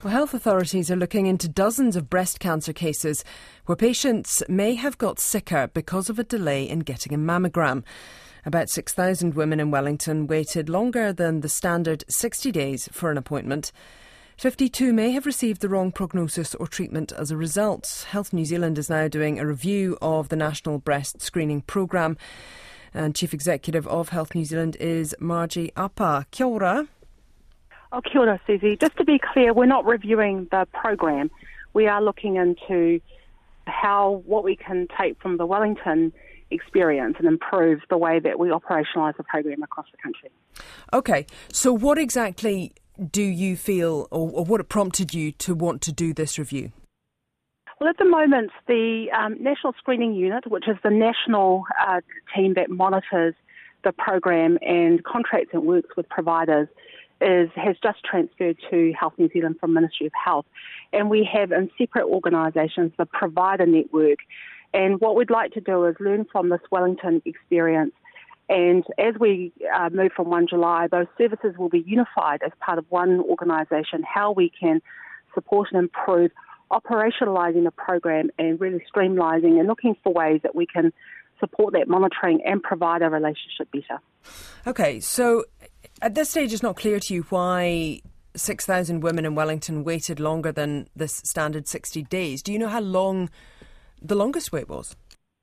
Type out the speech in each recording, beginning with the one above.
Well, health authorities are looking into dozens of breast cancer cases where patients may have got sicker because of a delay in getting a mammogram. About 6,000 women in Wellington waited longer than the standard 60 days for an appointment. 52 may have received the wrong prognosis or treatment as a result. Health New Zealand is now doing a review of the National Breast Screening Programme. And Chief Executive of Health New Zealand is Margie Apa. Kia ora. Oh, kia ora, Susie. Just to be clear, we're not reviewing the program. We are looking into what we can take from the Wellington experience and improve the way that we operationalise the program across the country. OK, so what exactly do you feel or what prompted you to want to do this review? Well, at the moment, the National Screening Unit, which is the national team that monitors the program and contracts and works with providers, has just transferred to Health New Zealand from Ministry of Health. And we have in separate organisations the provider network. And what we'd like to do is learn from this Wellington experience. And as we move from 1 July, those services will be unified as part of one organisation, how we can support and improve operationalising the program and really streamlining and looking for ways that we can support that monitoring and provider relationship better. OK, so at this stage it's not clear to you why 6,000 women in Wellington waited longer than this standard 60 days. Do you know how long the longest wait was?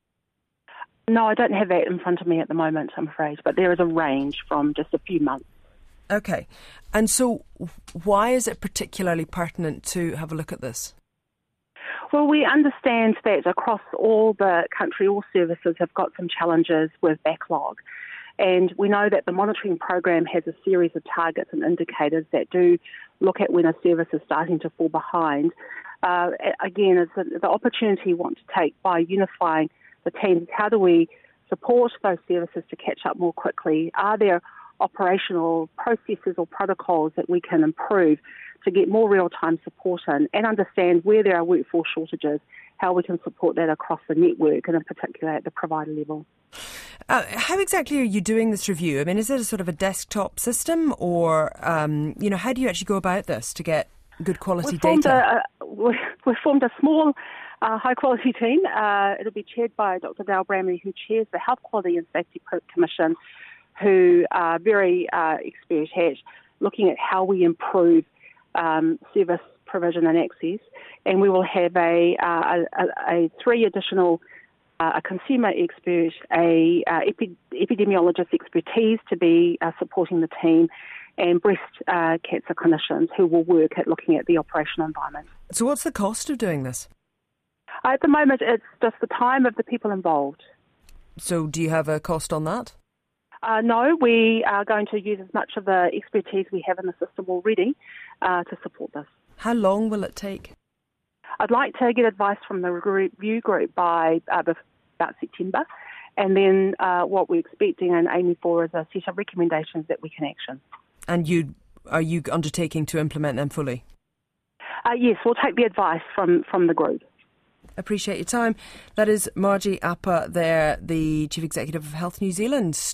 No, I don't have that in front of me at the moment, I'm afraid, but there is a range from just a few months. OK, and so why is it particularly pertinent to have a look at this? Well, we understand that across all the country, all services have got some challenges with backlog. And we know that the monitoring program has a series of targets and indicators that do look at when a service is starting to fall behind. Again, it's the opportunity we want to take by unifying the teams. How do we support those services to catch up more quickly? Are there operational processes or protocols that we can improve to get more real-time support in and understand where there are workforce shortages, how we can support that across the network and in particular at the provider level. How exactly are you doing this review? I mean, is it a sort of a desktop system or, how do you actually go about this to get good quality data? We've formed a small high-quality team. It'll be chaired by Dr. Dale Bramley, who chairs the Health Quality and Safety Commission, who are very expert at looking at how we improve service provision and access. And we will have three additional a consumer expert, a epidemiologist expertise to be supporting the team, and breast cancer clinicians who will work at looking at the operational environment. So what's the cost of doing this? At the moment, it's just the time of the people involved. So do you have a cost on that? No, we are going to use as much of the expertise we have in the system already to support this. How long will it take? I'd like to get advice from the review group by about September, and then what we're expecting and aiming for is a set of recommendations that we can action. And are you undertaking to implement them fully? Yes, we'll take the advice from the group. Appreciate your time. That is Margie Apa there, the Chief Executive of Health New Zealand.